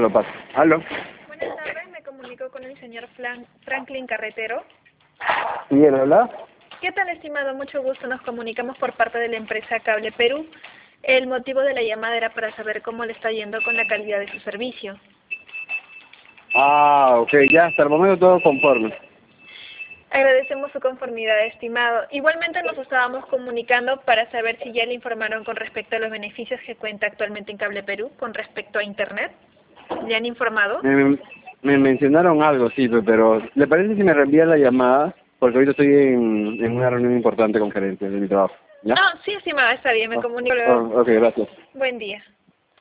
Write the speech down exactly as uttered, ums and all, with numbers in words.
lo paso. ¿Aló? Buenas tardes, me comunico con el señor Flan- Franklin Carretero. ¿Y él habla? ¿Qué tal, estimado? Mucho gusto, nos comunicamos por parte de la empresa Cable Perú. El motivo de la llamada era para saber cómo le está yendo con la calidad de su servicio. Ah, ok, ya hasta el momento todo conforme. Agradecemos su conformidad, estimado. Igualmente nos estábamos comunicando para saber si ya le informaron con respecto a los beneficios que cuenta actualmente en Cable Perú con respecto a Internet. ¿Le han informado? Me, me mencionaron algo, sí, pe- pero ¿le parece si me reenvía la llamada? Porque ahorita estoy en, en una reunión importante con gerentes de mi trabajo. ¿Ya? Ah, sí, estimada, está bien, me Oh, comunico luego. oh, ok, gracias. Buen día.